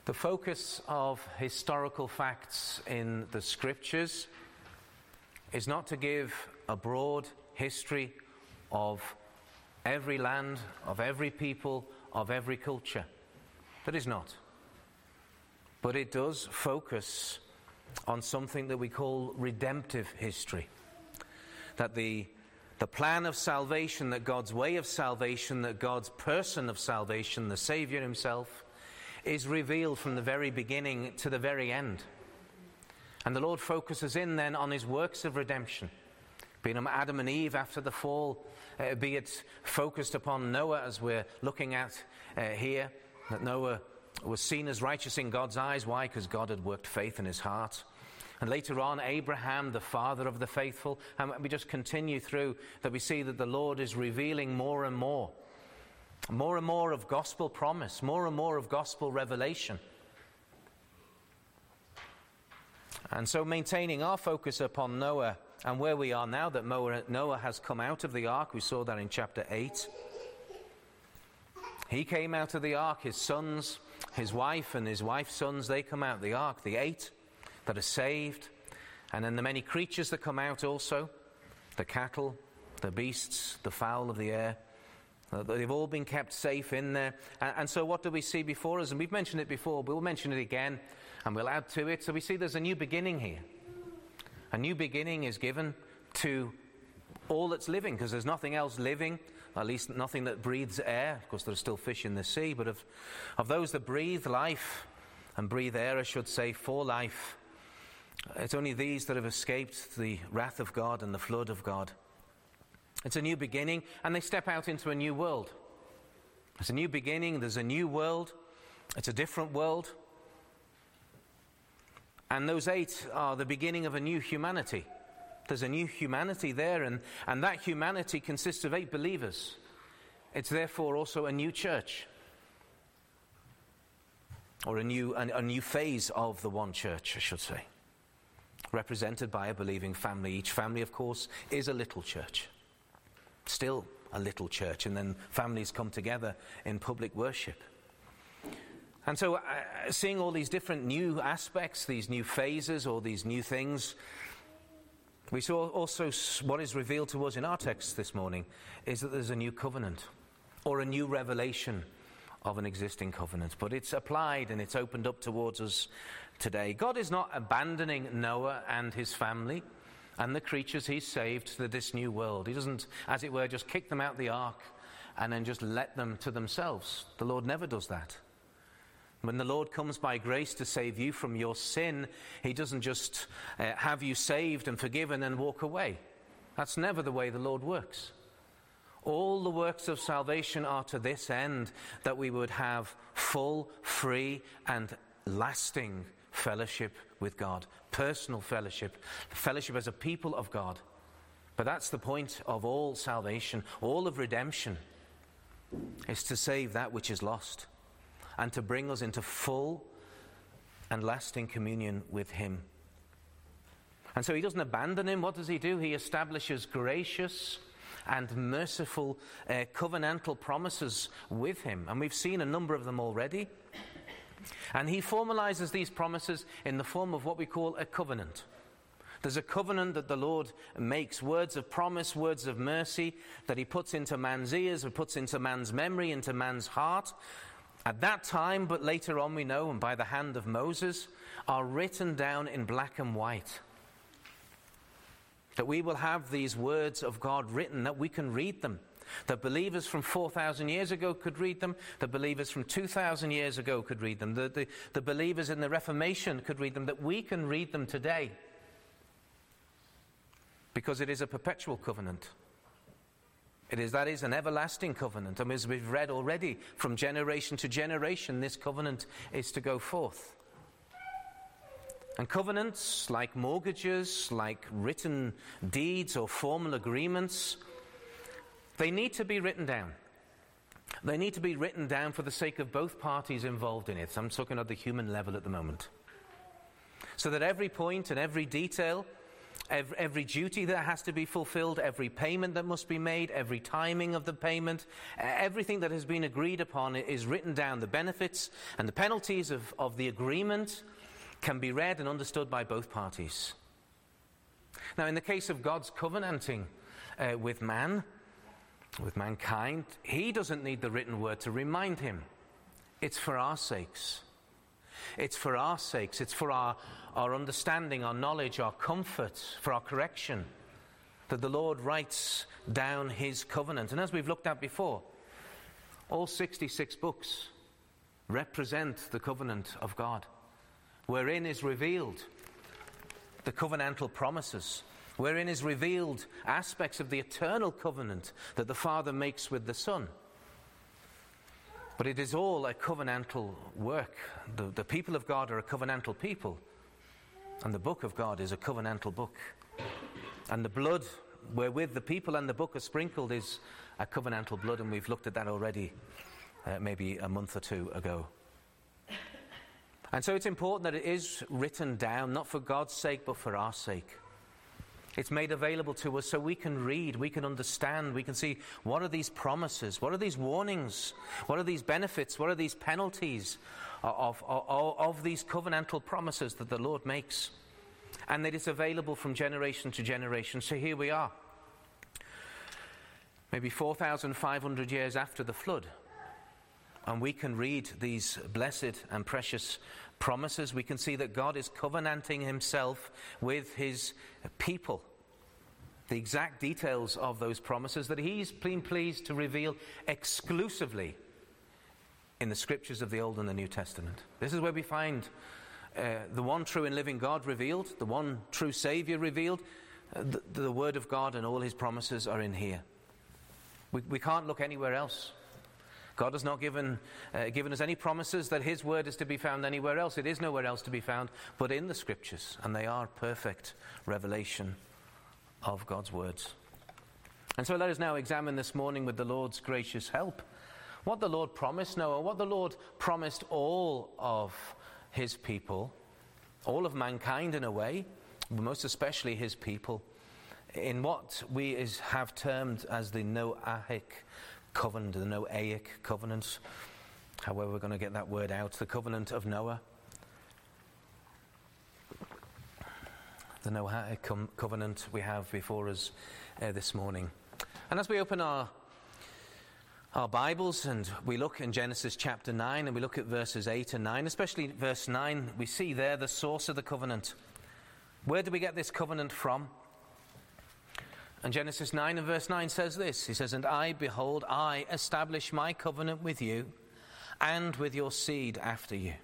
The focus of historical facts in the Scriptures is not to give a broad history of every land, of every people, of every culture. That is not. But it does focus on something that we call redemptive history. That the plan of salvation, that God's way of salvation, that God's person of salvation, the Saviour himself, is revealed from the very beginning to the very end. And the Lord focuses in then on his works of redemption. Be it Adam and Eve after the fall, be it focused upon Noah as we're looking at here, that Noah was seen as righteous in God's eyes. Why? Because God had worked faith in his heart. And later on, Abraham, the father of the faithful. And we just continue through that we see that the Lord is revealing more and more of gospel promise, more and more of gospel revelation. And so maintaining our focus upon Noah and where we are now that Noah has come out of the ark, we saw that in chapter 8. He came out of the ark, his sons, his wife and his wife's sons, they come out of the ark, the 8 that are saved. And then the many creatures that come out also, the cattle, the beasts, the fowl of the air. They've all been kept safe in there. And so what do we see before us? And we've mentioned it before, but we'll mention it again, and we'll add to it. So we see there's a new beginning here. A new beginning is given to all that's living, because there's nothing else living, at least nothing that breathes air. Of course, there are still fish in the sea, but of those that breathe life, and breathe air, I should say, for life, it's only these that have escaped the wrath of God and the flood of God. It's a new beginning, and they step out into a new world. It's a new beginning, there's a new world, it's a different world. And those 8 are the beginning of a new humanity. There's a new humanity there, and that humanity consists of 8 believers. It's therefore also a new church, or a new phase of the one church, I should say, represented by a believing family. Each family, of course, is a little church. Still a little church, and then families come together in public worship. And so seeing all these different new aspects, these new phases or these new things, we saw also what is revealed to us in our text this morning is that there's a new covenant or a new revelation of an existing covenant, but it's applied and it's opened up towards us today. God is not abandoning Noah and his family and the creatures he saved to this new world. He doesn't, as it were, just kick them out the ark and then just let them to themselves. The Lord never does that. When the Lord comes by grace to save you from your sin, he doesn't just have you saved and forgiven and walk away. That's never the way the Lord works. All the works of salvation are to this end, that we would have full, free, and lasting fellowship with God. Personal fellowship as a people of God. But that's the point of all salvation, all of redemption, is to save that which is lost and to bring us into full and lasting communion with him. And so he doesn't abandon him. What does he do? He establishes gracious and merciful covenantal promises with him. And we've seen a number of them already. And he formalizes these promises in the form of what we call a covenant. There's a covenant that the Lord makes, words of promise, words of mercy, that he puts into man's ears, or puts into man's memory, into man's heart. At that time, but later on we know, and by the hand of Moses, are written down in black and white. That we will have these words of God written, that we can read them. That believers from 4,000 years ago could read them. That believers from 2,000 years ago could read them. The believers in the Reformation could read them. That we can read them today. Because it is a perpetual covenant. That is an everlasting covenant. And as we've read already, from generation to generation, this covenant is to go forth. And covenants, like mortgages, like written deeds or formal agreements, they need to be written down. They need to be written down for the sake of both parties involved in it. I'm talking at the human level at the moment. So that every point and every detail every duty that has to be fulfilled, every payment that must be made, every timing of the payment, everything that has been agreed upon is written down. The benefits and the penalties of the agreement can be read and understood by both parties. Now, in the case of God's covenanting with mankind, he doesn't need the written word to remind him. It's for our sakes. It's for our sakes. It's for our understanding, our knowledge, our comfort, for our correction, that the Lord writes down his covenant. And as we've looked at before, all 66 books represent the covenant of God, wherein is revealed the covenantal promises, wherein is revealed aspects of the eternal covenant that the Father makes with the Son. But it is all a covenantal work. The people of God are a covenantal people, and the book of God is a covenantal book. And the blood wherewith the people and the book are sprinkled is a covenantal blood, and we've looked at that already maybe a month or two ago. And so it's important that it is written down, not for God's sake, but for our sake. It's made available to us so we can read, we can understand, we can see what are these promises, what are these warnings, what are these benefits, what are these penalties of these covenantal promises that the Lord makes. And that it's available from generation to generation. So here we are, maybe 4,500 years after the flood, and we can read these blessed and precious promises. We can see that God is covenanting himself with his people. The exact details of those promises that he's been pleased to reveal exclusively in the scriptures of the Old and the New Testament. This is where we find the one true and living God revealed, the one true Savior revealed. The Word of God and all his promises are in here. We can't look anywhere else. God has not given us any promises that his word is to be found anywhere else. It is nowhere else to be found but in the scriptures, and they are perfect revelation of God's words. And so let us now examine this morning, with the Lord's gracious help, what the Lord promised Noah, what the Lord promised all of his people, all of mankind in a way, but most especially his people, in what we have termed as the Noahic covenant, the Noahic covenant, however we're going to get that word out, the covenant of Noah. The Noahic covenant we have before us this morning. And as we open our Bibles and we look in Genesis chapter 9 and we look at verses 8 and 9, especially verse 9, we see there the source of the covenant. Where do we get this covenant from? And Genesis 9 and verse 9 says this. He says, "And I, behold, I establish my covenant with you and with your seed after you."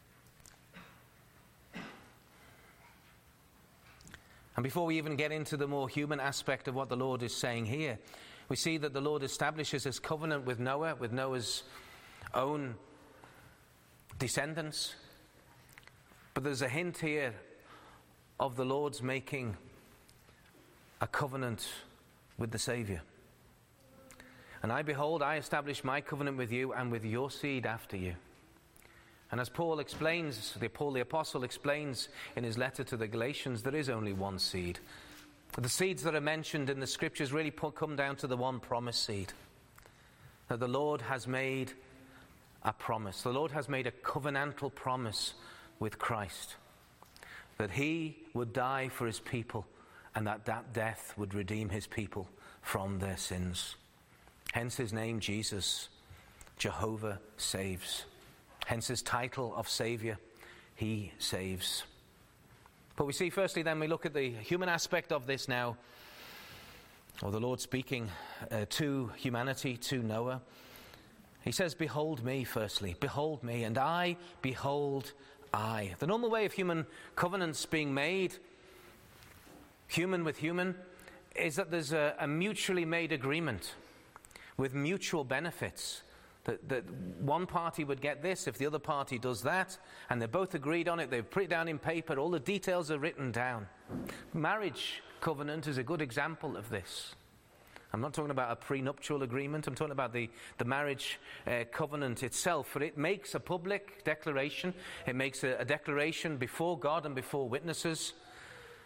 And before we even get into the more human aspect of what the Lord is saying here, we see that the Lord establishes his covenant with Noah, with Noah's own descendants. But there's a hint here of the Lord's making a covenant with the Savior. "And I, behold, I establish my covenant with you and with your seed after you." And as Paul explains, Paul the Apostle explains in his letter to the Galatians, there is only one seed. The seeds that are mentioned in the scriptures really come down to the one promised seed. That the Lord has made a promise. The Lord has made a covenantal promise with Christ. That he would die for his people, and that death would redeem his people from their sins. Hence his name, Jesus, Jehovah saves. Hence his title of Savior, he saves. But we see firstly then, we look at the human aspect of this now, or the Lord speaking to humanity, to Noah. He says, "Behold me," firstly. "Behold me, and I, behold I." The normal way of human covenants being made, human with human, is that there's a mutually made agreement with mutual benefits. That one party would get this if the other party does that, and they're both agreed on it, they've put it down in paper, all the details are written down. Marriage covenant is a good example of this. I'm not talking about a prenuptial agreement, I'm talking about the marriage covenant itself, for it makes a public declaration, it makes a declaration before God and before witnesses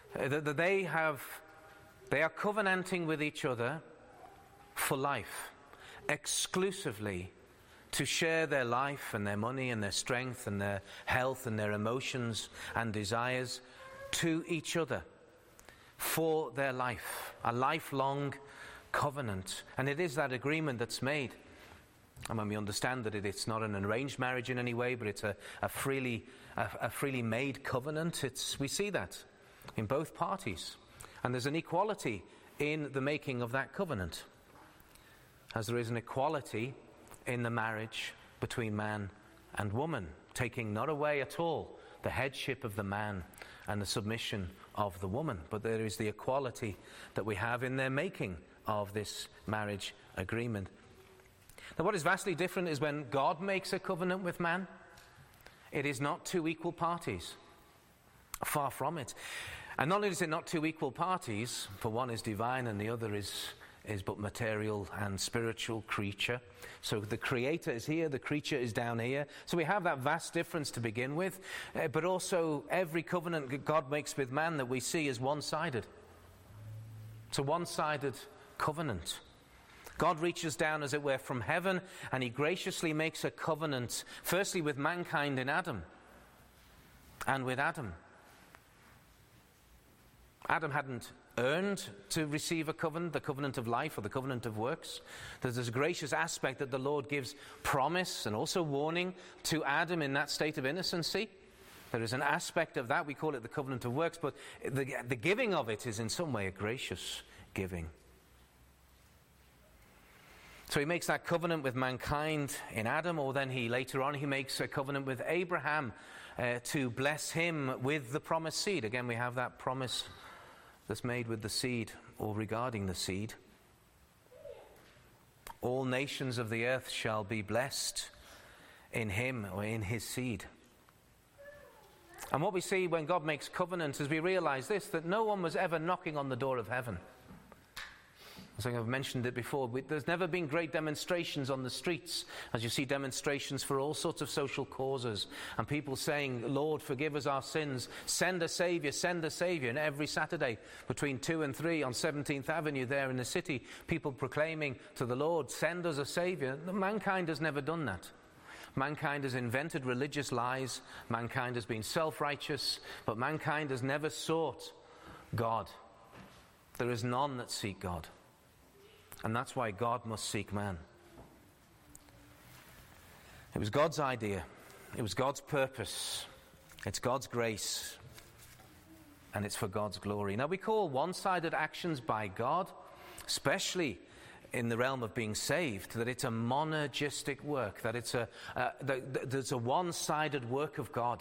That they are covenanting with each other for life, exclusively to share their life and their money and their strength and their health and their emotions and desires to each other for their life, a lifelong covenant. And it is that agreement that's made. And when we understand that it's not an arranged marriage in any way, but it's a freely made covenant, we see that in both parties. And there's an equality in the making of that covenant, as there is an equality in the marriage between man and woman, taking not away at all the headship of the man and the submission of the woman, but there is the equality that we have in their making of this marriage agreement. Now, what is vastly different is when God makes a covenant with man, it is not two equal parties. Far from it. And not only is it not two equal parties, for one is divine and the other is but material and spiritual creature. So the creator is here, the creature is down here. So we have that vast difference to begin with. But also every covenant God makes with man that we see is one-sided. It's a one-sided covenant. God reaches down, as it were, from heaven, and he graciously makes a covenant, firstly with mankind in Adam, and with Adam. Adam hadn't earned to receive a covenant, the covenant of life or the covenant of works. There's a gracious aspect that the Lord gives promise and also warning to Adam in that state of innocency. There is an aspect of that, we call it the covenant of works, but the giving of it is in some way a gracious giving. So he makes that covenant with mankind in Adam, or then later on he makes a covenant with Abraham to bless him with the promised seed. Again, we have that promise that's made with the seed, or regarding the seed. All nations of the earth shall be blessed in him, or in his seed. And what we see when God makes covenants is we realize this, that no one was ever knocking on the door of heaven. I think I've mentioned it before. There's never been great demonstrations on the streets, as you see demonstrations for all sorts of social causes, and people saying, Lord, forgive us our sins, send a Saviour, send a Saviour. And every Saturday between 2 and 3 on 17th Avenue there in the city, people proclaiming to the Lord, send us a Saviour. Mankind has never done that. Mankind has invented religious lies, mankind has been self-righteous, but mankind has never sought God. There is none that seek God. And that's why God must seek man. It was God's idea. It was God's purpose. It's God's grace. And it's for God's glory. Now, we call one-sided actions by God, especially in the realm of being saved, that it's a monergistic work, that it's a one-sided work of God.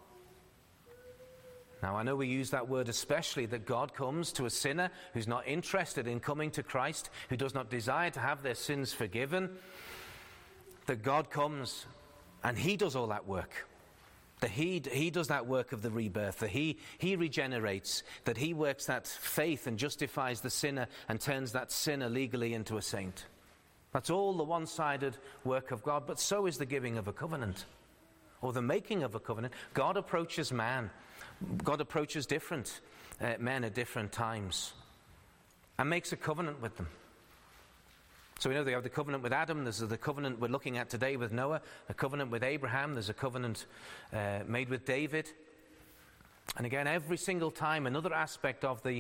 Now, I know we use that word especially, that God comes to a sinner who's not interested in coming to Christ, who does not desire to have their sins forgiven, that God comes and he does all that work. That he does that work of the rebirth, that he regenerates, that he works that faith and justifies the sinner and turns that sinner legally into a saint. That's all the one-sided work of God, but so is the giving of a covenant, or the making of a covenant. God approaches man. God approaches different men at different times and makes a covenant with them. So we know they have the covenant with Adam, there's the covenant we're looking at today with Noah, a covenant with Abraham, there's a covenant made with David. And again, every single time, another aspect of the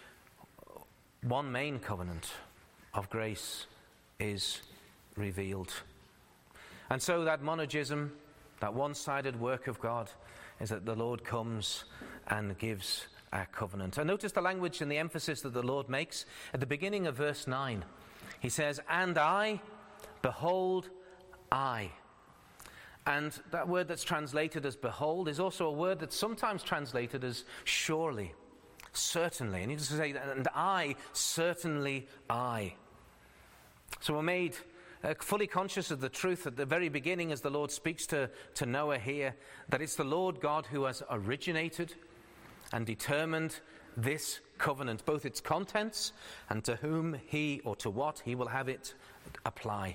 one main covenant of grace is revealed. And so that monergism, that one-sided work of God, is that the Lord comes and gives a covenant. And notice the language and the emphasis that the Lord makes at the beginning of verse 9. He says, and I, behold, I. And that word that's translated as behold is also a word that's sometimes translated as surely, certainly. And you just say, and I, certainly I. So we're made fully conscious of the truth at the very beginning as the Lord speaks to Noah here, that it's the Lord God who has originated and determined this covenant, both its contents and to whom he, or to what he will have it apply.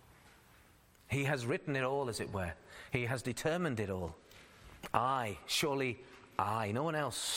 He has written it all, as it were. He has determined it all. I, surely I, no one else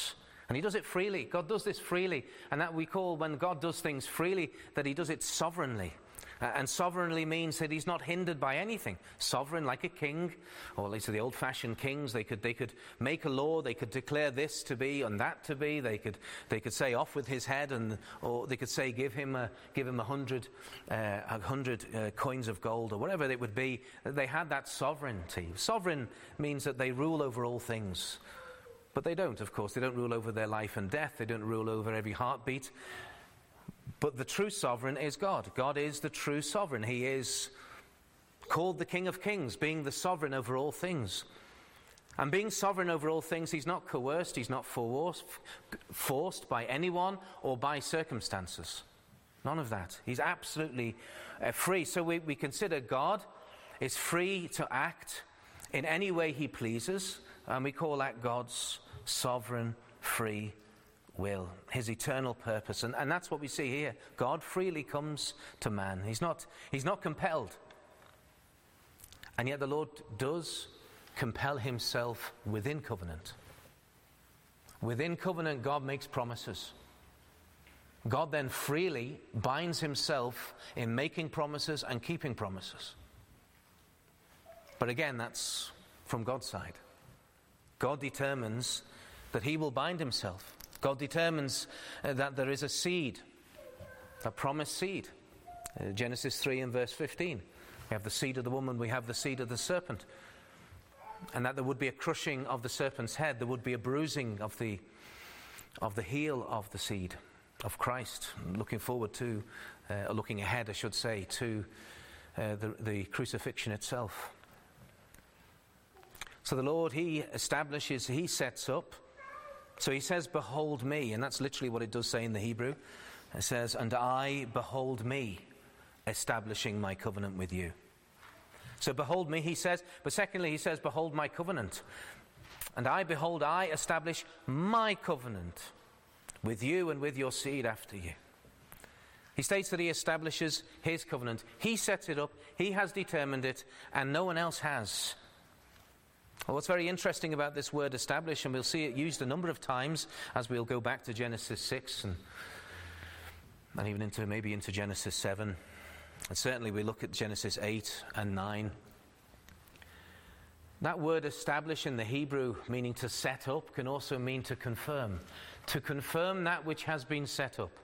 And he does it freely. God does this freely. And that we call, when God does things freely, that he does it sovereignly. And sovereignly means that he's not hindered by anything. Sovereign, like a king, or at least the old-fashioned kings, they could make a law, they could declare this to be and that to be. They could say off with his head, or they could say give him 100 coins of gold, or whatever it would be. They had that sovereignty. Sovereign means that they rule over all things. But they don't, of course. They don't rule over their life and death. They don't rule over every heartbeat. But the true sovereign is God. God is the true sovereign. He is called the King of Kings, being the sovereign over all things. And being sovereign over all things, he's not coerced, he's not forced by anyone or by circumstances. None of that. He's absolutely free. So we consider God is free to act in any way he pleases, and we call that God's sovereign, free will, his eternal purpose. And that's what we see here. God freely comes to man. He's not compelled. And yet the Lord does compel himself within covenant. Within covenant, God makes promises. God then freely binds himself in making promises and keeping promises. But again, that's from God's side. God determines that he will bind himself. God determines that there is a seed, a promised seed. Genesis 3 and verse 15. We have the seed of the woman, we have the seed of the serpent. And that there would be a crushing of the serpent's head, there would be a bruising of the heel of the seed of Christ. Looking forward to, looking ahead, I should say, to the crucifixion itself. So the Lord, he establishes, he sets up. So he says, behold me, and that's literally what it does say in the Hebrew. It says, and I behold me establishing my covenant with you. So behold me, he says, but secondly he says, behold my covenant. And I establish my covenant with you and with your seed after you. He states that he establishes his covenant. He sets it up, he has determined it, and no one else has. Well, what's very interesting about this word establish, and we'll see it used a number of times as we'll go back to Genesis 6 and even into Genesis 7. And certainly we look at Genesis 8 and 9. That word establish in the Hebrew, meaning to set up, can also mean to confirm. To confirm that which has been set up.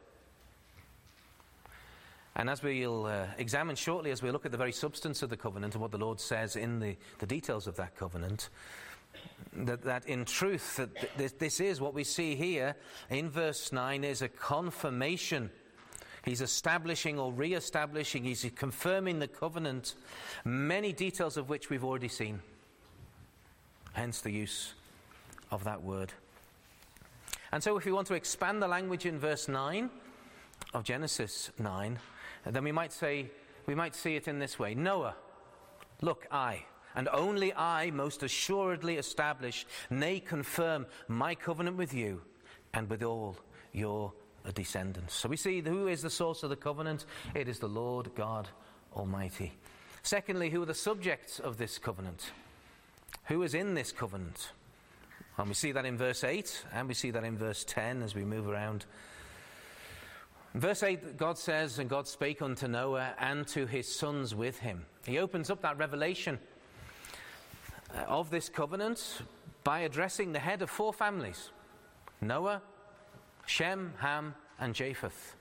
And as we'll examine shortly, as we look at the very substance of the covenant and what the Lord says in the details of that covenant, that in truth, that this is what we see here in verse 9 is a confirmation. He's establishing or re-establishing, he's confirming the covenant, many details of which we've already seen. Hence the use of that word. And so if we want to expand the language in verse 9 of Genesis 9, then we might see it in this way. Noah, look, I, and only I most assuredly establish, nay, confirm my covenant with you and with all your descendants. So we see who is the source of the covenant. It is the Lord God Almighty. Secondly, who are the subjects of this covenant? Who is in this covenant? And we see that in verse 8, and we see that in verse 10 as we move around. In verse 8, God says, and God spake unto Noah and to his sons with him. He opens up that revelation of this covenant by addressing the head of 4 families. Noah, Shem, Ham, and Japheth.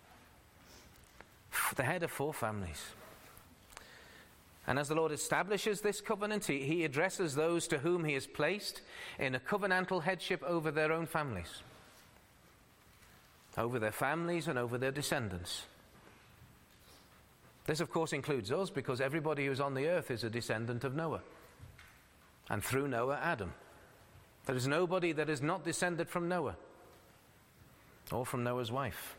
The head of 4 families. And as the Lord establishes this covenant, he addresses those to whom he has placed in a covenantal headship over their own families. Over their families and over their descendants. This, of course, includes us, because everybody who's on the earth is a descendant of Noah. And through Noah, Adam. There is nobody that is not descended from Noah. Or from Noah's wife.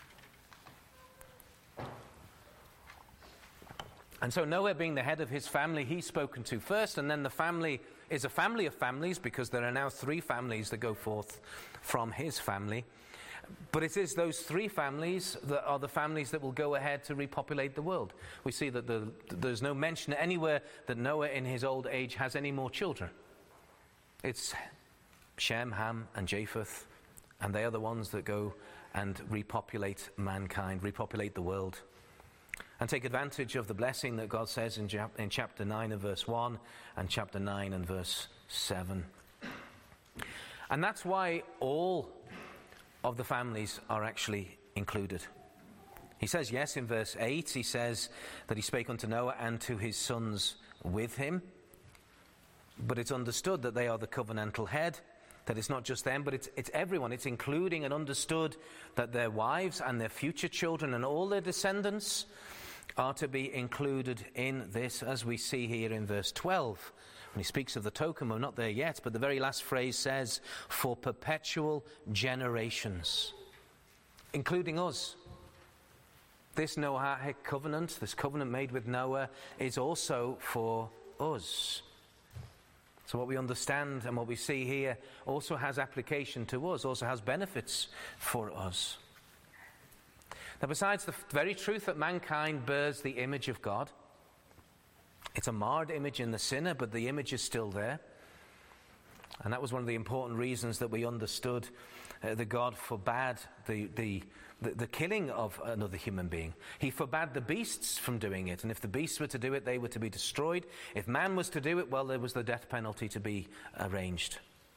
And so Noah, being the head of his family, he's spoken to first, and then the family is a family of families, because there are now 3 families that go forth from his family. But it is those 3 families that are the families that will go ahead to repopulate the world. We see that there's no mention anywhere that Noah in his old age has any more children. It's Shem, Ham, and Japheth And they are the ones that go and repopulate mankind, repopulate the world, and take advantage of the blessing that God says in chapter 9 and verse 1 and chapter 9 and verse 7. And that's why all of the families are actually included. He says, yes, in verse 8, he says that he spake unto Noah and to his sons with him. But it's understood that they are the covenantal head, that it's not just them, but it's everyone. It's including and understood that their wives and their future children and all their descendants are to be included in this, as we see here in verse 12. When he speaks of the token, we're not there yet, but the very last phrase says, for perpetual generations, including us. This Noahic covenant, this covenant made with Noah, is also for us. So what we understand and what we see here also has application to us, also has benefits for us. Now, besides the very truth that mankind bears the image of God, it's a marred image in the sinner, but the image is still there. And that was one of the important reasons that we understood that God forbade the killing of another human being. He forbade the beasts from doing it, and if the beasts were to do it, they were to be destroyed. If man was to do it, well, there was the death penalty to be arranged.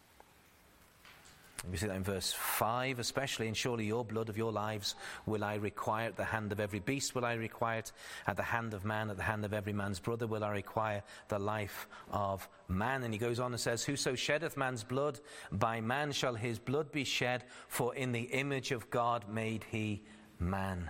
We see that in verse 5 especially, and surely your blood of your lives will I require at the hand of every beast, will I require it at the hand of man, at the hand of every man's brother will I require the life of man. And he goes on and says, whoso sheddeth man's blood, by man shall his blood be shed, for in the image of God made he man.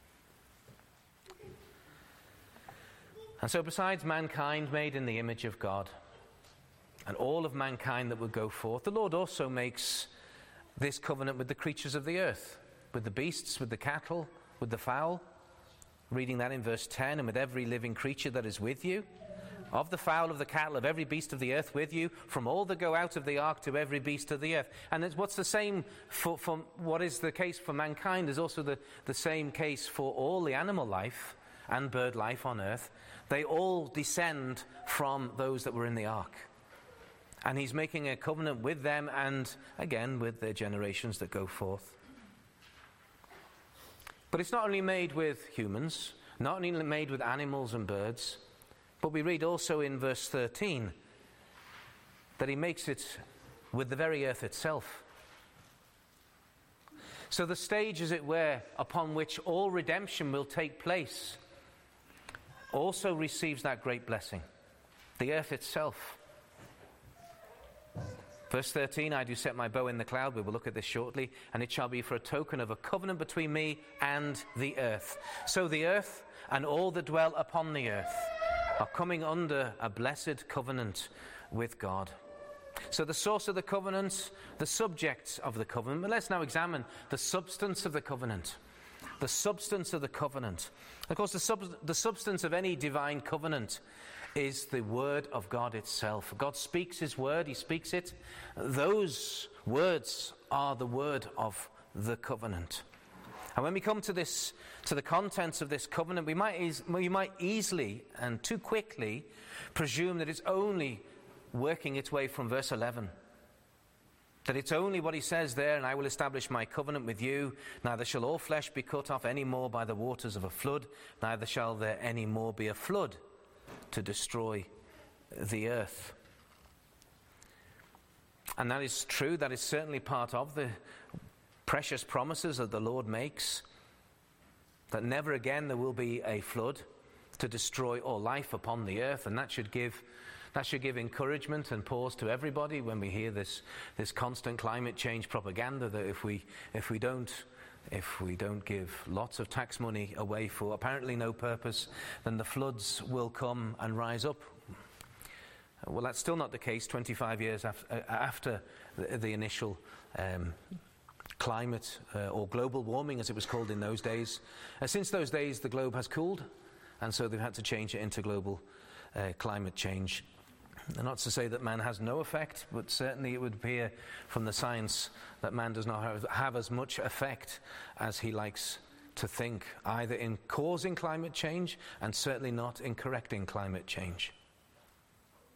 And so besides mankind made in the image of God, and all of mankind that would go forth, the Lord also makes this covenant with the creatures of the earth, with the beasts, with the cattle, with the fowl. Reading that in verse 10, and with every living creature that is with you, of the fowl, of the cattle, of every beast of the earth with you, from all that go out of the ark to every beast of the earth. And it's what's the same for what is the case for mankind is also the same case for all the animal life and bird life on earth. They all descend from those that were in the ark. And he's making a covenant with them and, again, with their generations that go forth. But it's not only made with humans, not only made with animals and birds, but we read also in verse 13 that he makes it with the very earth itself. So the stage, as it were, upon which all redemption will take place also receives that great blessing, the earth itself. Verse 13, I do set my bow in the cloud, we will look at this shortly, and it shall be for a token of a covenant between me and the earth. So the earth and all that dwell upon the earth are coming under a blessed covenant with God. So the source of the covenant, the subject of the covenant. But let's now examine the substance of the covenant. The substance of the covenant. Of course, the substance of any divine covenant is the word of God itself. God speaks his word, he speaks it. Those words are the word of the covenant. And when we come to the contents of this covenant, we might easily and too quickly presume that it's only working its way from verse 11. That it's only what he says there, and I will establish my covenant with you. Neither shall all flesh be cut off any more by the waters of a flood, neither shall there any more be a flood to destroy the earth. And that is true, that is certainly part of the precious promises that the Lord makes, that never again there will be a flood to destroy all life upon the earth. And that should give encouragement and pause to everybody when we hear this constant climate change propaganda, that if we don't give lots of tax money away for apparently no purpose, then the floods will come and rise up. Well, that's still not the case 25 years after the initial climate or global warming, as it was called in those days. Since those days, the globe has cooled, and so they've had to change it into global climate change. And not to say that man has no effect, but certainly it would appear from the science that man does not have as much effect as he likes to think, either in causing climate change and certainly not in correcting climate change.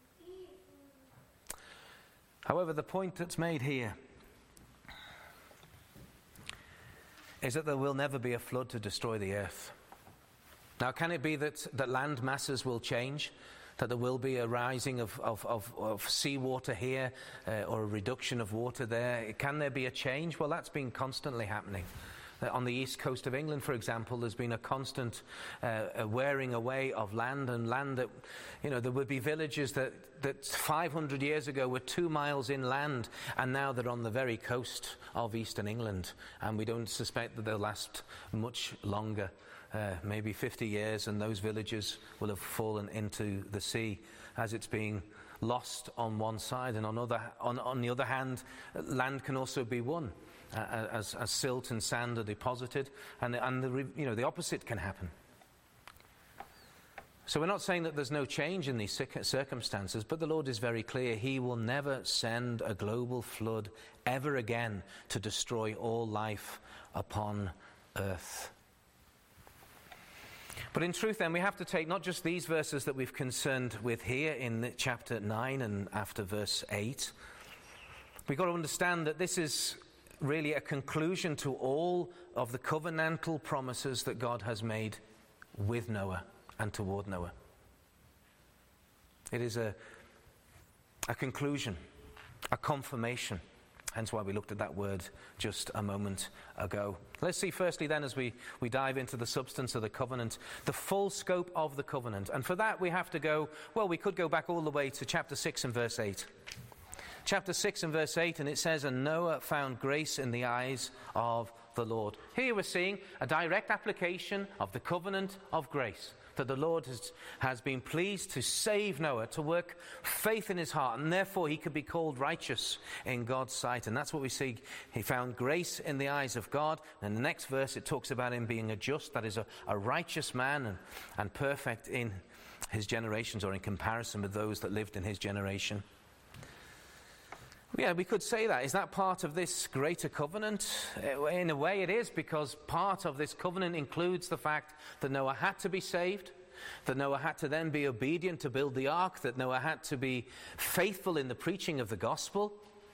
However, the point that's made here is that there will never be a flood to destroy the earth. Now, can it be that land masses will change? That there will be a rising of seawater here or a reduction of water there? Can there be a change? Well, that's been constantly happening. On the east coast of England, for example, there's been a constant wearing away of land, and land that, there would be villages that 500 years ago were 2 miles inland, and now they're on the very coast of eastern England, and we don't suspect that they'll last much longer. Maybe 50 years, and those villages will have fallen into the sea as it's being lost on one side. And on the other hand, land can also be won as silt and sand are deposited, and the opposite can happen. So we're not saying that there's no change in these circumstances, but the Lord is very clear. He will never send a global flood ever again to destroy all life upon earth. But in truth, then, we have to take not just these verses that we've concerned with here in chapter 9 and after verse 8. We've got to understand that this is really a conclusion to all of the covenantal promises that God has made with Noah and toward Noah. It is a conclusion, a confirmation. Hence why we looked at that word just a moment ago. Let's see firstly then, as we dive into the substance of the covenant, the full scope of the covenant. And for that we have to go, we could go back all the way to chapter 6 and verse 8. Chapter 6 and verse 8, and it says, "And Noah found grace in the eyes of the Lord." Here we're seeing a direct application of the covenant of grace. That the Lord has been pleased to save Noah, to work faith in his heart, and therefore he could be called righteous in God's sight. And that's what we see. He found grace in the eyes of God. And the next verse, it talks about him being a just, that is a righteous man and perfect in his generations, or in comparison with those that lived in his generation. Yeah, we could say that. Is that part of this greater covenant? In a way it is, because part of this covenant includes the fact that Noah had to be saved, that Noah had to then be obedient to build the ark, that Noah had to be faithful in the preaching of the gospel.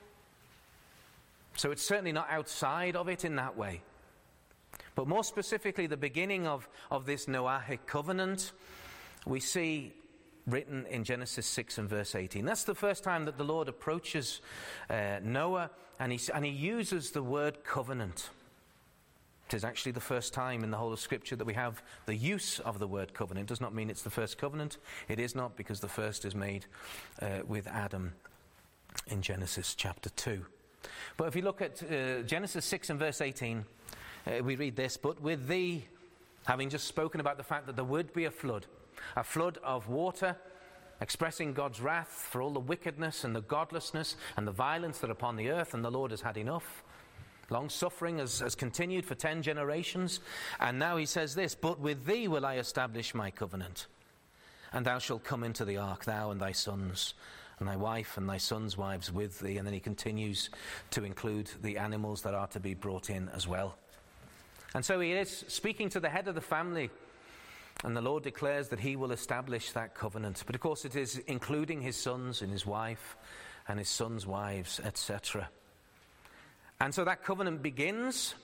So it's certainly not outside of it in that way. But more specifically, the beginning of this Noahic covenant, we see written in Genesis 6 and verse 18. That's the first time that the Lord approaches Noah, and he uses the word covenant. It is actually the first time in the whole of Scripture that we have the use of the word covenant. It does not mean it's the first covenant. It is not, because the first is made with Adam in Genesis chapter 2. But if you look at Genesis 6 and verse 18, we read this: "But with thee," having just spoken about the fact that there would be a flood of water, expressing God's wrath for all the wickedness and the godlessness and the violence that are upon the earth, and the Lord has had enough. Long-suffering has continued for 10 generations, and now he says this: "But with thee will I establish my covenant, and thou shalt come into the ark, thou and thy sons, and thy wife and thy sons' wives with thee." And then he continues to include the animals that are to be brought in as well. And so he is speaking to the head of the family, and the Lord declares that he will establish that covenant. But of course it is including his sons and his wife and his sons' wives, etc. And so that covenant begins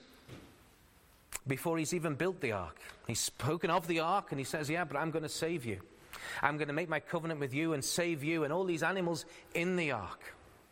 before he's even built the ark. He's spoken of the ark, and he says, but I'm going to save you. I'm going to make my covenant with you and save you and all these animals in the ark.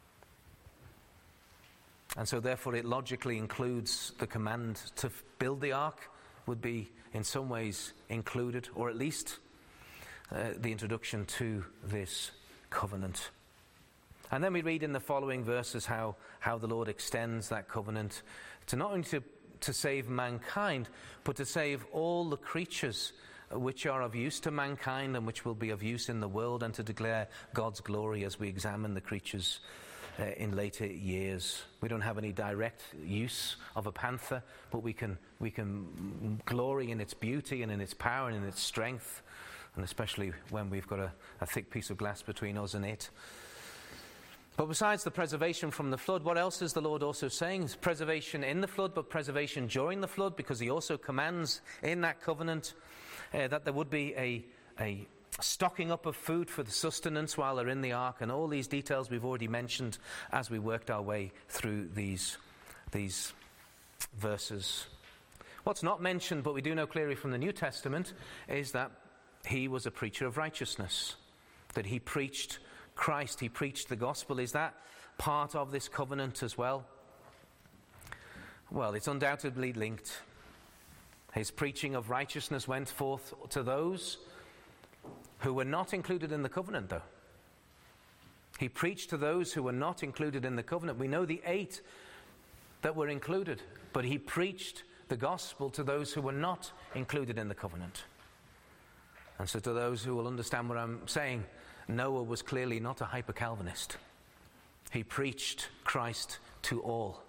And so therefore it logically includes the command to build the ark would be in some ways included, or at least the introduction to this covenant. And then we read in the following verses how the Lord extends that covenant to not only to save mankind, but to save all the creatures which are of use to mankind and which will be of use in the world, and to declare God's glory as we examine the creatures in later years. We don't have any direct use of a panther, but we can glory in its beauty and in its power and in its strength, and especially when we've got a thick piece of glass between us and it. But besides the preservation from the flood, what else is the Lord also saying? It's preservation in the flood, but preservation during the flood, because he also commands in that covenant that there would be a stocking up of food for the sustenance while they're in the ark, and all these details we've already mentioned as we worked our way through these verses What's not mentioned, but we do know clearly from the New Testament, is that he was a preacher of righteousness, that he preached Christ, he preached the gospel. Is that part of this covenant as well? Well, it's undoubtedly linked. His preaching of righteousness went forth to those who were not included in the covenant, though. He preached to those who were not included in the covenant. We know the 8 that were included, but he preached the gospel to those who were not included in the covenant. And so to those who will understand what I'm saying, Noah was clearly not a hyper-Calvinist. He preached Christ to all.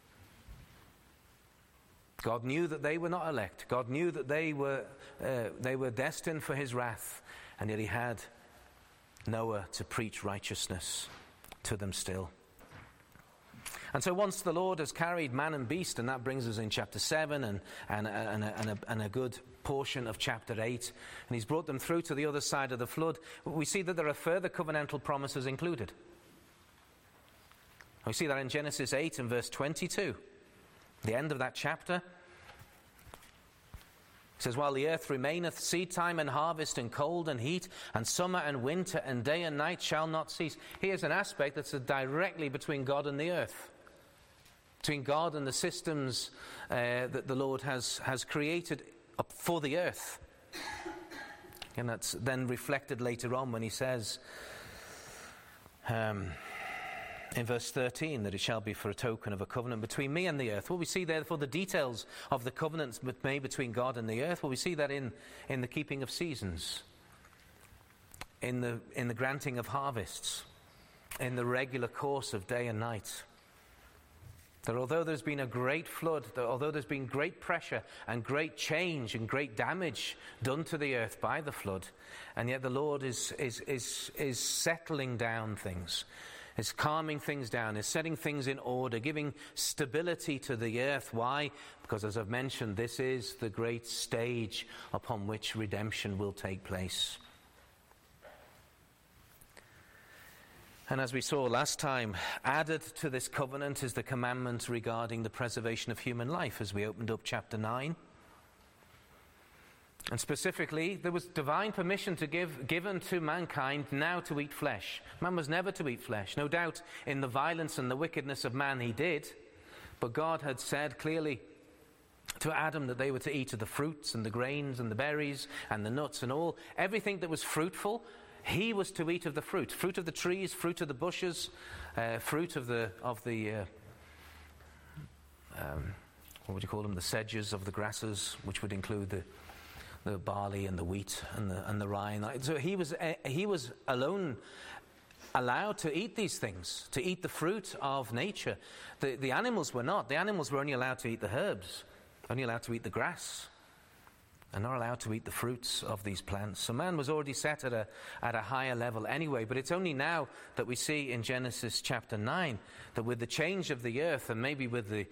God knew that they were not elect. God knew that they were destined for his wrath, and yet he had Noah to preach righteousness to them still. And so once the Lord has carried man and beast, and that brings us in chapter 7 and a good portion of chapter 8, and he's brought them through to the other side of the flood, we see that there are further covenantal promises included. We see that in Genesis 8 and verse 22, the end of that chapter. It says, while the earth remaineth, seed time and harvest and cold and heat and summer and winter and day and night shall not cease. Here's an aspect that's directly between God and the earth, between God and the systems that the Lord has created up for the earth. And that's then reflected later on when he says in verse 13 that it shall be for a token of a covenant between me and the earth. Well, we see therefore the details of the covenants made between God and the earth. Well, we see that in the keeping of seasons, in the granting of harvests, in the regular course of day and night. That although there's been a great flood, that although there's been great pressure and great change and great damage done to the earth by the flood, and yet the Lord is settling down things, is calming things down, is setting things in order, giving stability to the earth. Why? Because, as I've mentioned, this is the great stage upon which redemption will take place. And as we saw last time, added to this covenant is the commandment regarding the preservation of human life, as we opened up chapter 9. And specifically, there was divine permission given to mankind now to eat flesh. Man was never to eat flesh. No doubt in the violence and the wickedness of man he did, but God had said clearly to Adam that they were to eat of the fruits and the grains and the berries and the nuts and all. Everything that was fruitful, he was to eat of the fruit of the trees, fruit of the bushes, fruit of the what would you call them? The sedges of the grasses, which would include the barley and the wheat and the rye. So he was alone allowed to eat these things, to eat the fruit of nature. The animals were not. The animals were only allowed to eat the herbs, only allowed to eat the grass, and not allowed to eat the fruits of these plants. So man was already set at a higher level anyway, but it's only now that we see in Genesis chapter 9 that with the change of the earth and maybe with the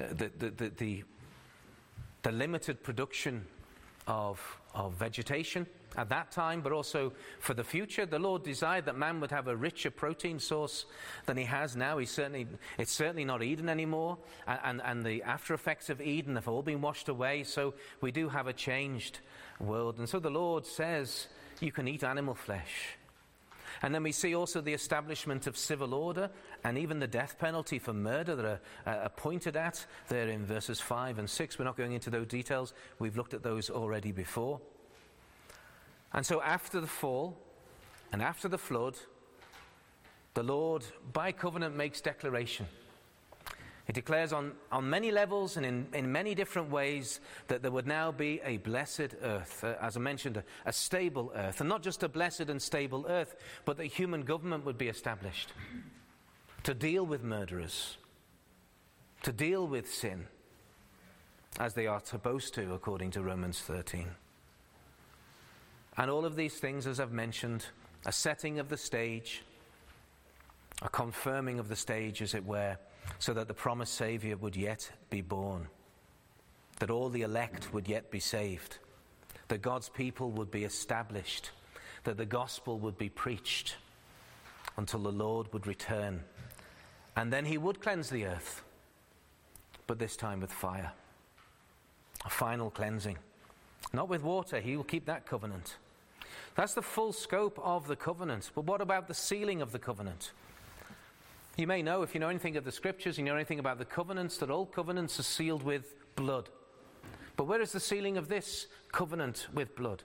limited production of vegetation at that time, but also for the future, the Lord desired that man would have a richer protein source than he has now. It's certainly not Eden anymore, and the after effects of Eden have all been washed away, so we do have a changed world. And so the Lord says you can eat animal flesh. And then we see also the establishment of civil order and even the death penalty for murder that are pointed at there in verses 5 and 6. We're not going into those details. We've looked at those already before. And so after the fall and after the flood, the Lord, by covenant, makes declaration. He declares on many levels and in many different ways that there would now be a blessed earth, as I mentioned, a stable earth. And not just a blessed and stable earth, but that human government would be established to deal with murderers, to deal with sin, as they are supposed to, according to Romans 13. And all of these things, as I've mentioned, a setting of the stage, a confirming of the stage, as it were, so that the promised Saviour would yet be born, that all the elect would yet be saved, that God's people would be established, that the gospel would be preached until the Lord would return. And then he would cleanse the earth, but this time with fire. a final cleansing. Not with water, he will keep that covenant. That's the full scope of the covenant. But what about the sealing of the covenant? You may know, if you know anything of the scriptures, you know anything about the covenants, that all covenants are sealed with blood. But where is the sealing of this covenant with blood?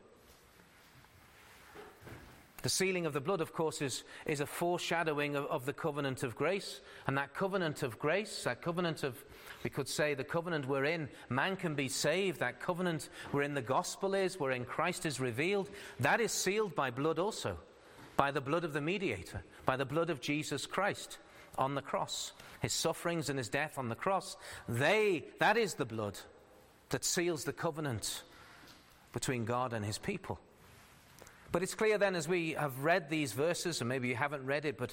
The sealing of the blood, of course, is a foreshadowing of the covenant of grace. And that covenant of grace, that covenant of, we could say, the covenant we're in, man can be saved. That covenant wherein the gospel is, wherein Christ is revealed, that is sealed by blood also. By the blood of the mediator, by the blood of Jesus Christ on the cross. His sufferings and his death on the cross, that is the blood that seals the covenant between God and his people. But it's clear then, as we have read these verses, and maybe you haven't read it, but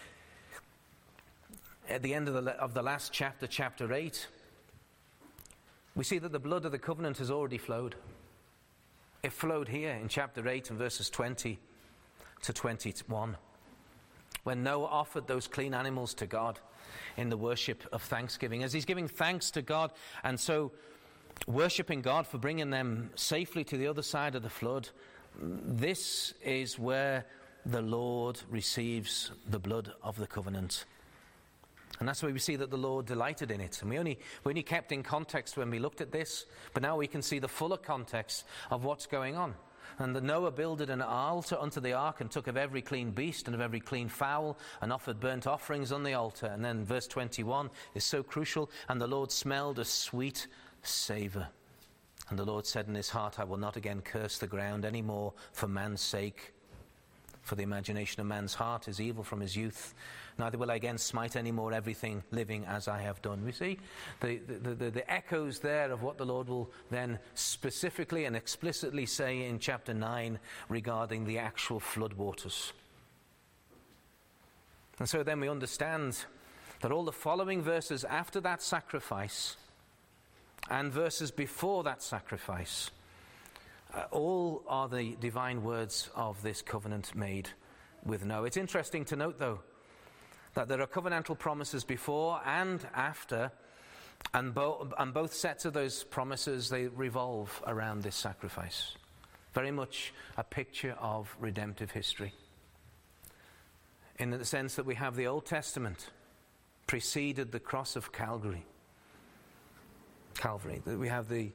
at the end of the last chapter, chapter 8, we see that the blood of the covenant has already flowed. It flowed here in chapter 8 and verses 20 to 21, when Noah offered those clean animals to God in the worship of thanksgiving. As he's giving thanks to God, and so worshipping God for bringing them safely to the other side of the flood, this is where the Lord receives the blood of the covenant. And that's why we see that the Lord delighted in it. And we only kept in context when we looked at this, but now we can see the fuller context of what's going on. And that Noah builded an altar unto the ark, and took of every clean beast and of every clean fowl, and offered burnt offerings on the altar. And then verse 21 is so crucial. And the Lord smelled a sweet savour. And the Lord said in his heart, I will not again curse the ground any more for man's sake. For the imagination of man's heart is evil from his youth. Neither will I again smite any more everything living as I have done. We see the echoes there of what the Lord will then specifically and explicitly say in chapter 9 regarding the actual flood waters. And so then we understand that all the following verses after that sacrifice and verses before that sacrifice, all are the divine words of this covenant made with Noah. It's interesting to note, though, that there are covenantal promises before and after, and both sets of those promises, they revolve around this sacrifice. Very much a picture of redemptive history, in the sense that we have the Old Testament preceded the cross of Calvary. We have the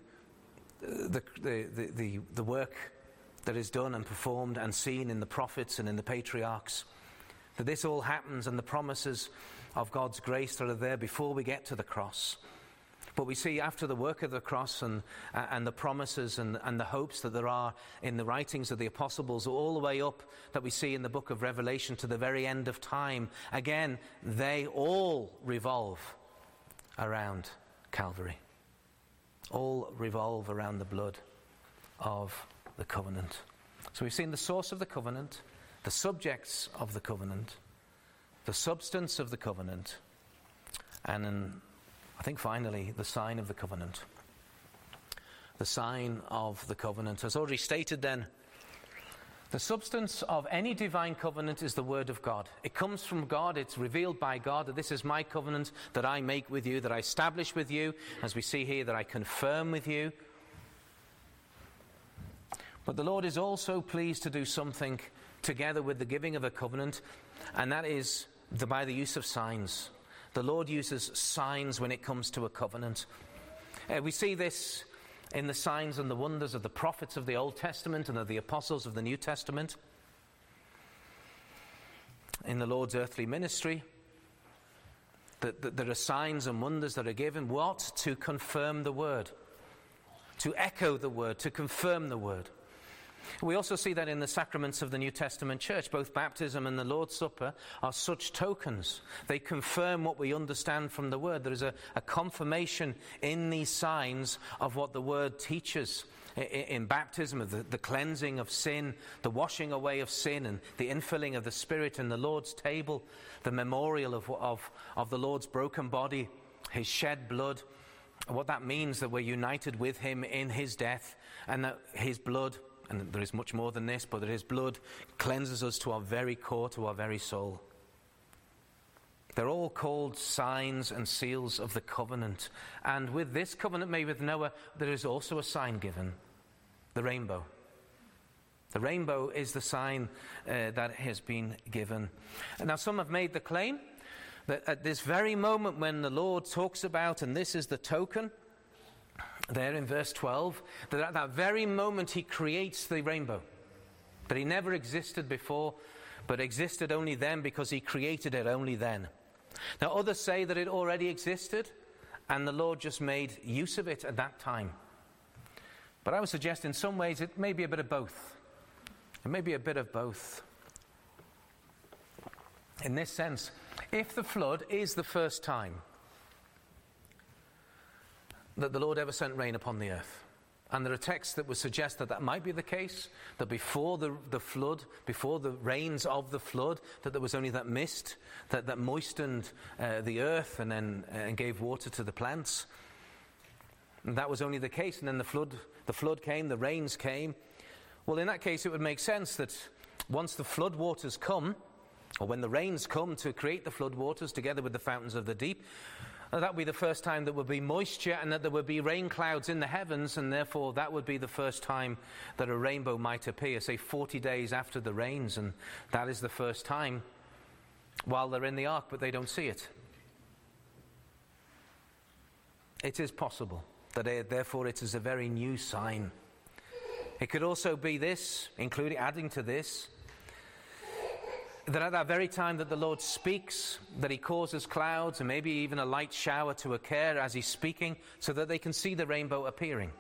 work that is done and performed and seen in the prophets and in the patriarchs. That this all happens, and the promises of God's grace that are there before we get to the cross. But we see after the work of the cross and the promises and the hopes that there are in the writings of the apostles, all the way up that we see in the book of Revelation to the very end of time, again, they all revolve around Calvary. All revolve around the blood of the covenant. So we've seen the source of the covenant, the subjects of the covenant, the substance of the covenant, and then, I think finally, the sign of the covenant. The sign of the covenant. As already stated then, the substance of any divine covenant is the word of God. It comes from God, it's revealed by God, that this is my covenant that I make with you, that I establish with you, as we see here, that I confirm with you. But the Lord is also pleased to do something together with the giving of a covenant, and that is by the use of signs. The Lord uses signs when it comes to a covenant. We see this in the signs and the wonders of the prophets of the Old Testament and of the apostles of the New Testament. In the Lord's earthly ministry, that there are signs and wonders that are given. What? To confirm the word. To echo the word, to confirm the word. We also see that in the sacraments of the New Testament church. Both baptism and the Lord's Supper are such tokens. They confirm what we understand from the word. There is a confirmation in these signs of what the word teaches. In baptism, of the cleansing of sin, the washing away of sin, and the infilling of the Spirit in the Lord's table, the memorial of the Lord's broken body, his shed blood. What that means, that we're united with him in his death, and that his blood, and there is much more than this, but that his blood cleanses us to our very core, to our very soul. They're all called signs and seals of the covenant. And with this covenant made with Noah, there is also a sign given, the rainbow. The rainbow is the sign that has been given. And now some have made the claim that at this very moment when the Lord talks about, and this is the token, there in verse 12, that at that very moment he creates the rainbow. That he never existed before, but existed only then because he created it only then. Now others say that it already existed, and the Lord just made use of it at that time. But I would suggest in some ways it may be a bit of both. It may be a bit of both. In this sense, if the flood is the first time that the Lord ever sent rain upon the earth, and there are texts that would suggest that that might be the case, that before the flood, before the rains of the flood, that there was only that mist that moistened the earth and gave water to the plants. And that was only the case, and then the flood came, the rains came. Well, in that case, it would make sense that once the flood waters come, or when the rains come to create the flood waters together with the fountains of the deep, that would be the first time there would be moisture and that there would be rain clouds in the heavens, and therefore that would be the first time that a rainbow might appear, say 40 days after the rains, and that is the first time while they're in the ark, but they don't see it. It is possible that therefore it is a very new sign. It could also be this, including adding to this, that at that very time that the Lord speaks, that he causes clouds and maybe even a light shower to occur as he's speaking, so that they can see the rainbow appearing.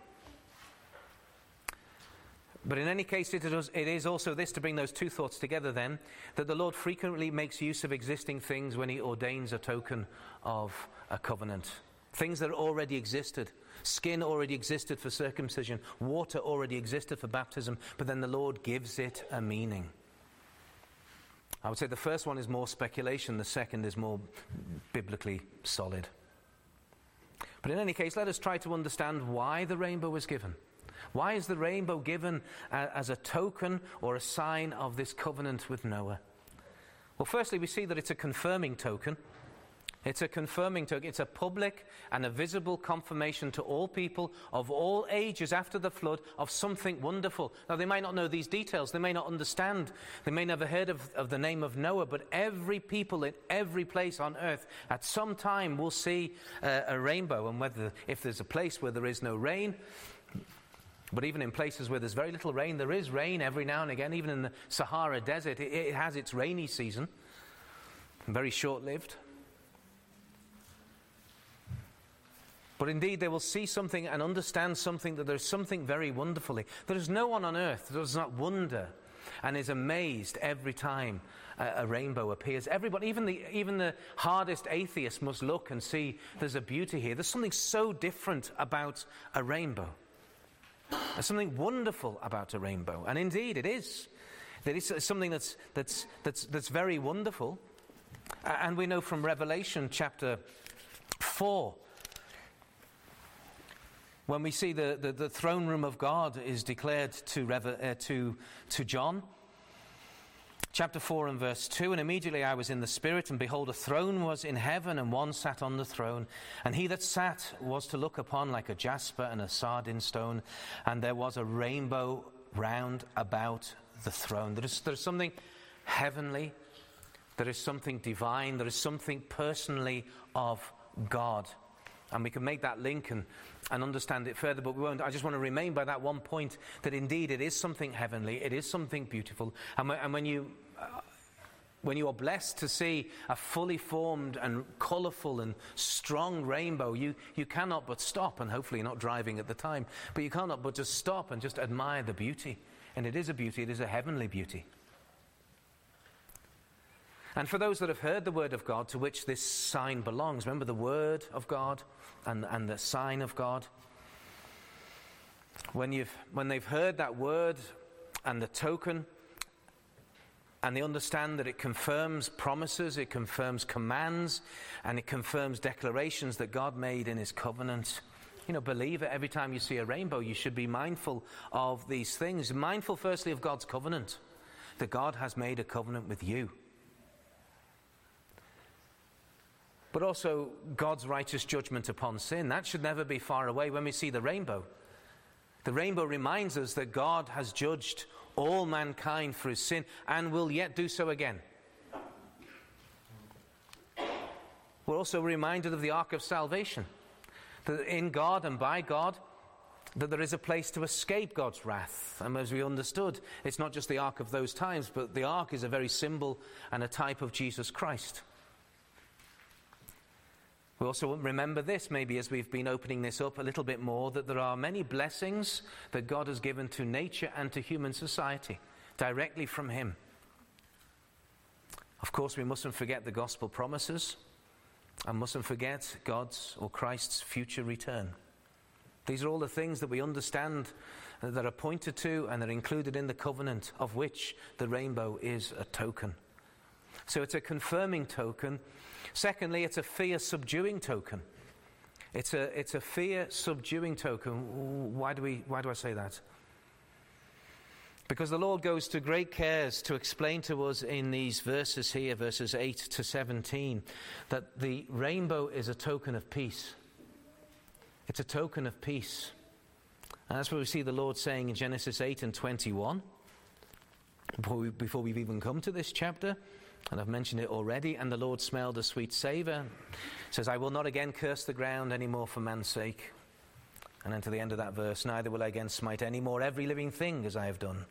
But in any case, it is also this, to bring those two thoughts together then, that the Lord frequently makes use of existing things when he ordains a token of a covenant. Things that already existed. Skin already existed for circumcision. Water already existed for baptism. But then the Lord gives it a meaning. I would say the first one is more speculation. The second is more biblically solid. But in any case, let us try to understand why the rainbow was given. Why is the rainbow given as a token or a sign of this covenant with Noah? Well, firstly, we see that it's a confirming token. It's a confirming token. It's a public and a visible confirmation to all people of all ages after the flood of something wonderful. Now, they might not know these details. They may not understand. They may never heard of the name of Noah. But every people in every place on earth at some time will see a rainbow. And if there's a place where there is no rain, but even in places where there's very little rain, there is rain every now and again. Even in the Sahara Desert, it has its rainy season. Very short-lived. But indeed, they will see something and understand something, that there's something very wonderfully. There is no one on earth that does not wonder and is amazed every time a rainbow appears. Everybody, even the hardest atheist must look and see there's a beauty here. There's something so different about a rainbow. There's something wonderful about a rainbow. And indeed, it is. It is something that's very wonderful. And we know from Revelation chapter 4, when we see the throne room of God is declared to John, chapter 4 and verse 2, and immediately I was in the Spirit, and behold, a throne was in heaven, and one sat on the throne. And he that sat was to look upon like a jasper and a sardine stone, and there was a rainbow round about the throne. There is something heavenly, there is something divine, there is something personally of God. And we can make that link and understand it further, but we won't. I just want to remain by that one point, that indeed it is something heavenly, it is something beautiful. And when you are blessed to see a fully formed and colourful and strong rainbow, you cannot but stop, and hopefully you're not driving at the time, but you cannot but just stop and just admire the beauty. And it is a beauty, it is a heavenly beauty. And for those that have heard the word of God, to which this sign belongs, remember the word of God and the sign of God. When they've heard that word and the token, and they understand that it confirms promises, it confirms commands, and it confirms declarations that God made in his covenant. Believe it. Every time you see a rainbow, you should be mindful of these things. Mindful, firstly, of God's covenant, that God has made a covenant with you. but also God's righteous judgment upon sin. That should never be far away when we see the rainbow. The rainbow reminds us that God has judged all mankind for his sin and will yet do so again. We're also reminded of the ark of salvation, that in God and by God, that there is a place to escape God's wrath. And as we understood, it's not just the ark of those times, but the ark is a very symbol and a type of Jesus Christ. We also remember this, maybe as we've been opening this up a little bit more, that there are many blessings that God has given to nature and to human society, directly from him. Of course, we mustn't forget the gospel promises, and mustn't forget God's or Christ's future return. These are all the things that we understand that are pointed to and are included in the covenant, of which the rainbow is a token. So it's a confirming token. Secondly, it's a fear-subduing token. It's a fear-subduing token. Why do I say that? Because the Lord goes to great cares to explain to us in these verses here, verses 8 to 17, that the rainbow is a token of peace. It's a token of peace. And that's what we see the Lord saying in Genesis 8 and 21, before we've even come to this chapter. And I've mentioned it already. And the Lord smelled a sweet savour. Says, I will not again curse the ground any more for man's sake. And then to the end of that verse, neither will I again smite any more every living thing as I have done.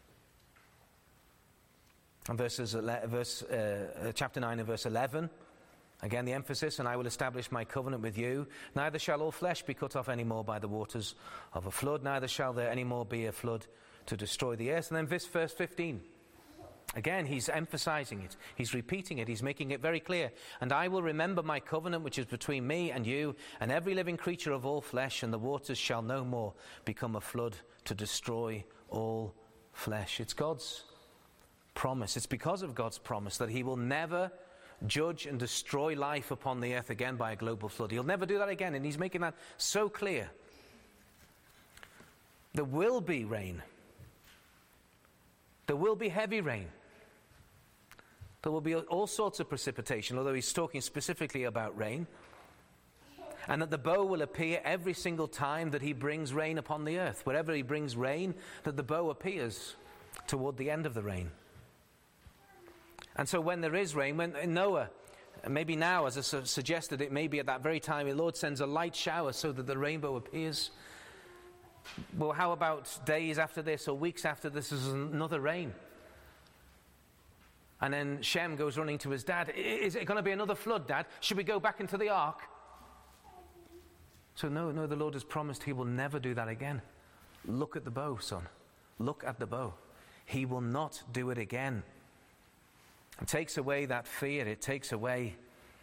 And chapter 9 and verse 11, again the emphasis, and I will establish my covenant with you. Neither shall all flesh be cut off any more by the waters of a flood. Neither shall there any more be a flood to destroy the earth. And then verse 15. Again, he's emphasizing it. He's repeating it. He's making it very clear. And I will remember my covenant which is between me and you and every living creature of all flesh, and the waters shall no more become a flood to destroy all flesh. It's God's promise. It's because of God's promise that he will never judge and destroy life upon the earth again by a global flood. He'll never do that again, and he's making that so clear. There will be rain. There will be heavy rain. There will be all sorts of precipitation, although he's talking specifically about rain. And that the bow will appear every single time that he brings rain upon the earth. Wherever he brings rain, that the bow appears toward the end of the rain. And so when there is rain, when in Noah, maybe now, as I suggested, it may be at that very time, the Lord sends a light shower so that the rainbow appears. Well, how about days after this or weeks after this is another rain? And then Shem goes running to his dad. Is it going to be another flood, Dad? Should we go back into the ark? So no, the Lord has promised he will never do that again. Look at the bow, son. Look at the bow. He will not do it again. It takes away that fear. It takes away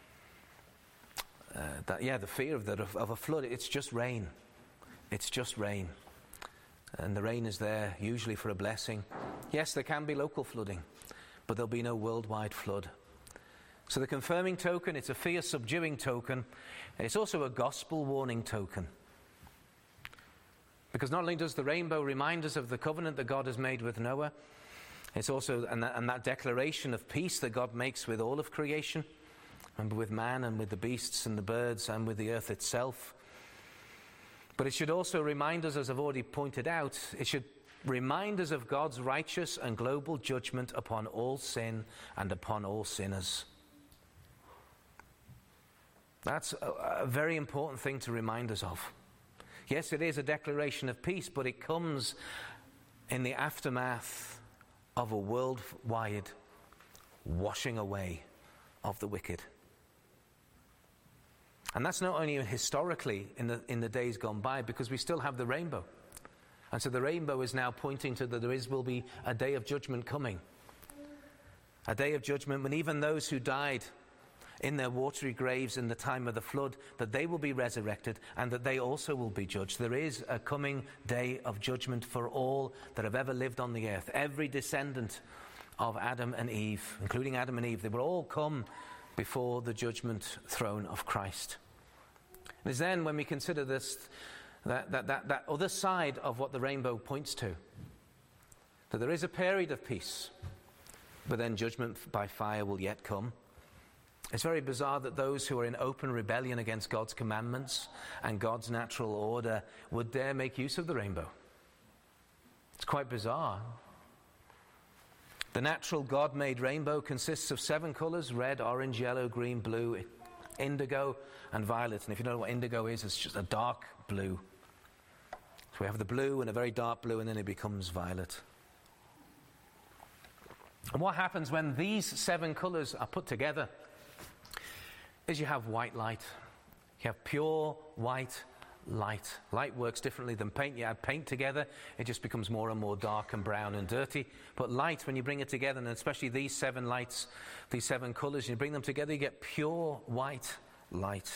the fear of a flood. It's just rain. It's just rain. And the rain is there usually for a blessing. Yes, there can be local flooding, but there'll be no worldwide flood. So the confirming token, it's a fear-subduing token. It's also a gospel warning token. Because not only does the rainbow remind us of the covenant that God has made with Noah, it's also and that declaration of peace that God makes with all of creation, and with man and with the beasts and the birds and with the earth itself. But it should also remind us, as I've already pointed out, it should remind us of God's righteous and global judgment upon all sin and upon all sinners. That's a very important thing to remind us of. Yes, it is a declaration of peace, but it comes in the aftermath of a worldwide washing away of the wicked. And that's not only historically in the days gone by, because we still have the rainbow. And so the rainbow is now pointing to that will be a day of judgment coming. A day of judgment when even those who died in their watery graves in the time of the flood, that they will be resurrected and that they also will be judged. There is a coming day of judgment for all that have ever lived on the earth. Every descendant of Adam and Eve, including Adam and Eve, they will all come before the judgment throne of Christ. It is then when we consider this, that other side of what the rainbow points to, that there is a period of peace, but then judgment by fire will yet come. It's very bizarre that those who are in open rebellion against God's commandments and God's natural order would dare make use of the rainbow. It's quite bizarre. The natural God-made rainbow consists of 7 colors: red, orange, yellow, green, blue, indigo, and violet. And if you don't know what indigo is, it's just a dark blue. So we have the blue and a very dark blue, and then it becomes violet. And what happens when these 7 colors are put together is you have white light. You have pure white light. Light works differently than paint. You add paint together, it just becomes more and more dark and brown and dirty. But light, when you bring it together, and especially these 7 lights, these 7 colors, you bring them together, you get pure white light.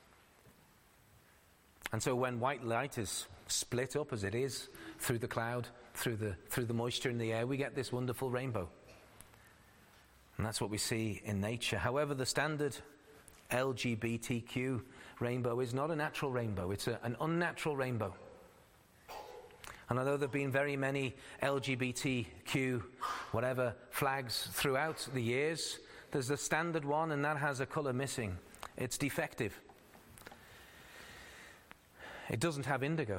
And so when white light is split up, as it is, through the cloud, through the moisture in the air, we get this wonderful rainbow. And that's what we see in nature. However, the standard LGBTQ rainbow is not a natural rainbow. It's an unnatural rainbow. And although there have been very many LGBTQ whatever flags throughout the years, there's the standard one, and that has a colour missing. It's defective. It doesn't have indigo.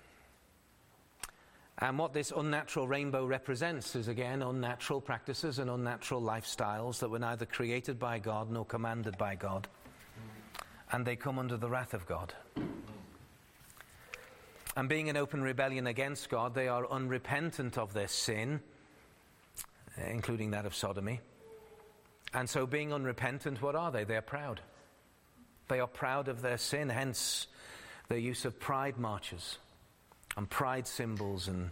And what this unnatural rainbow represents is, again, unnatural practices and unnatural lifestyles that were neither created by God nor commanded by God. And they come under the wrath of God. And being in open rebellion against God, they are unrepentant of their sin, including that of sodomy. And so being unrepentant, what are they? They are proud. They are proud of their sin, hence their use of pride marches and pride symbols and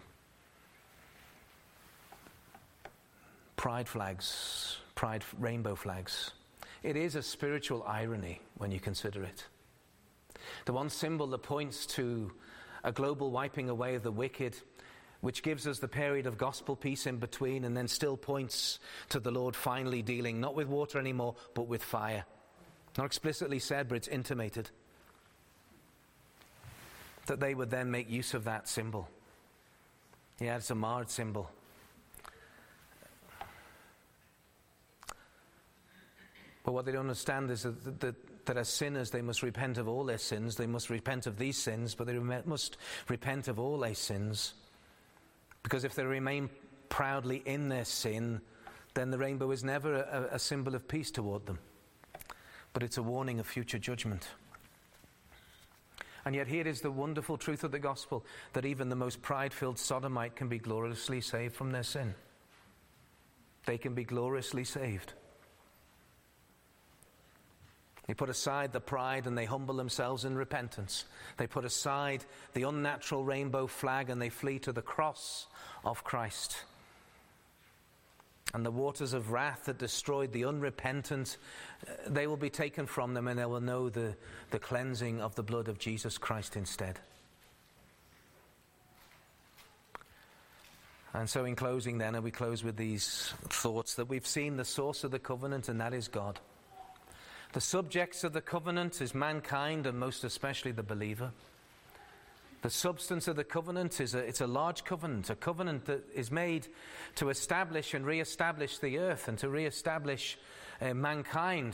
pride flags, pride rainbow flags. It is a spiritual irony when you consider it. The one symbol that points to a global wiping away of the wicked, which gives us the period of gospel peace in between, and then still points to the Lord finally dealing not with water anymore, but with fire. Not explicitly said, but it's intimated. That they would then make use of that symbol. Yeah, it's a marred symbol. But what they don't understand is that as sinners they must repent of all their sins. They must repent of these sins, but they must repent of all their sins. Because if they remain proudly in their sin, then the rainbow is never a symbol of peace toward them. But it's a warning of future judgment. And yet here is the wonderful truth of the gospel, that even the most pride-filled sodomite can be gloriously saved from their sin. They can be gloriously saved. They put aside the pride and they humble themselves in repentance. They put aside the unnatural rainbow flag and they flee to the cross of Christ. And the waters of wrath that destroyed the unrepentant, they will be taken from them, and they will know the cleansing of the blood of Jesus Christ instead. And so in closing then, and we close with these thoughts, that we've seen the source of the covenant, and that is God. The subjects of the covenant is mankind, and most especially the believer. The substance of the covenant it's a large covenant, a covenant that is made to establish and re-establish the earth and to re-establish mankind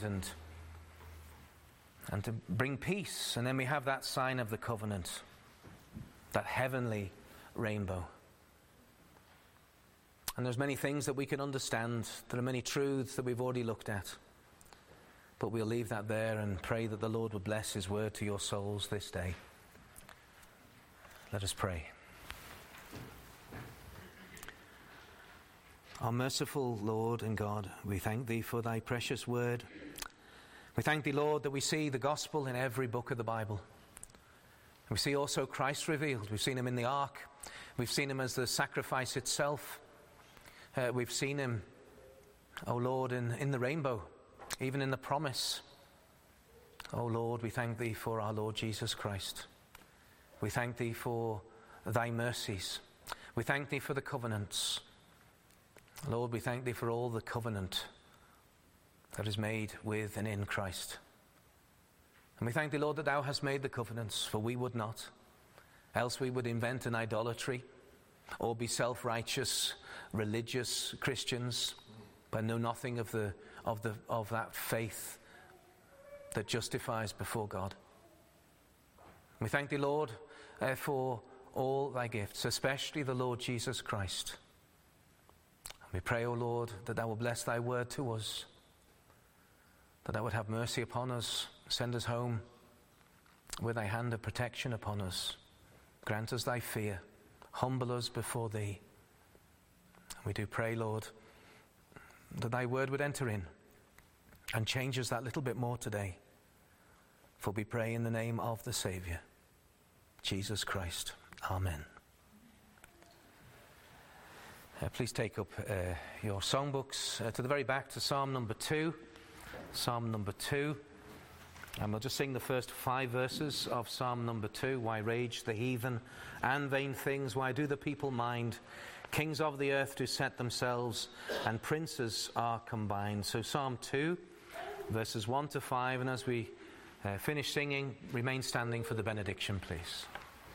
and to bring peace. And then we have that sign of the covenant, that heavenly rainbow. And there's many things that we can understand. There are many truths that we've already looked at. But we'll leave that there and pray that the Lord would bless His word to your souls this day. Let us pray. Our merciful Lord and God, we thank Thee for Thy precious word. We thank Thee, Lord, that we see the gospel in every book of the Bible. We see also Christ revealed. We've seen Him in the ark. We've seen Him as the sacrifice itself. We've seen Him, O Lord, in the rainbow, even in the promise. O Lord, we thank Thee for our Lord Jesus Christ. We thank Thee for Thy mercies. We thank Thee for the covenants. Lord, we thank Thee for all the covenant that is made with and in Christ. And we thank Thee, Lord, that Thou hast made the covenants, for we would not. Else we would invent an idolatry or be self-righteous, religious Christians, but know nothing of that faith that justifies before God. We thank thee, Lord, for all thy gifts, especially the Lord Jesus Christ. And we pray, O Lord, that thou will bless thy word to us, that thou would have mercy upon us, send us home with thy hand of protection upon us. Grant us thy fear, humble us before thee. And we do pray, Lord, that thy word would enter in and change us that little bit more today. For we pray in the name of the Saviour, Jesus Christ. Amen. Please take up your songbooks to the very back to Psalm number 2. Psalm number 2. And we'll just sing the first 5 verses of Psalm number 2. Why rage the heathen and vain things? Why do the people mind? Kings of the earth do set themselves, and princes are combined. So Psalm 2, verses 1 to 5. And as we finish singing, remain standing for the benediction, please.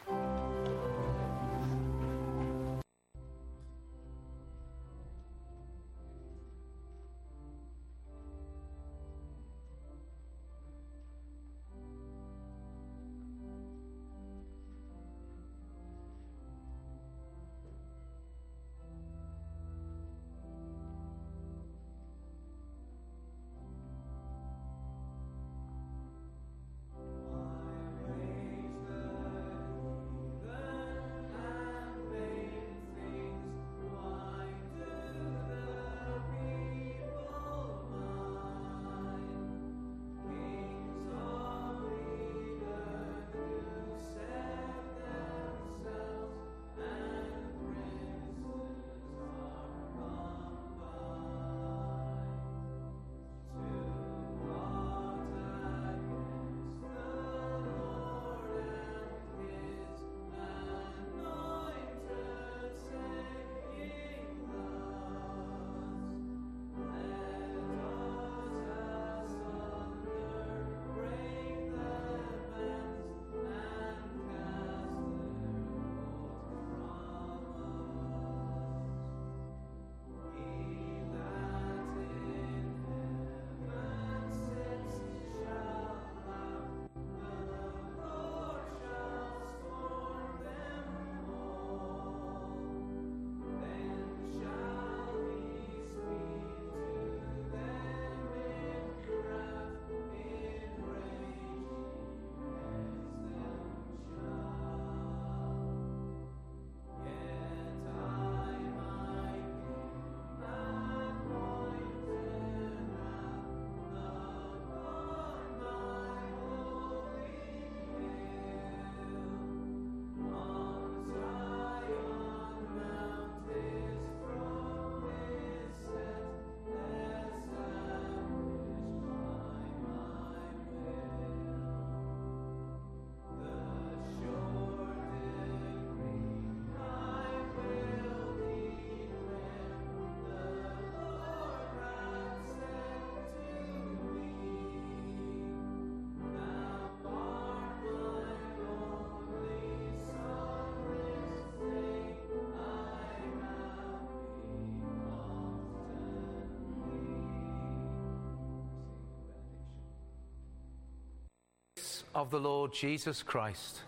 Of the Lord Jesus Christ,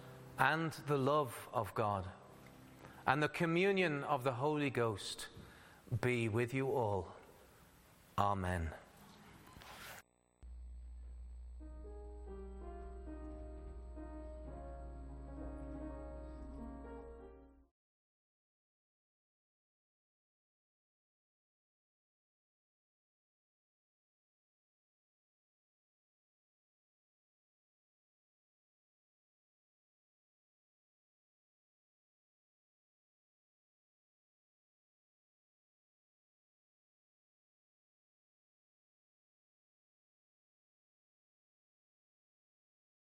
and the love of God, and the communion of the Holy Ghost be with you all. Amen.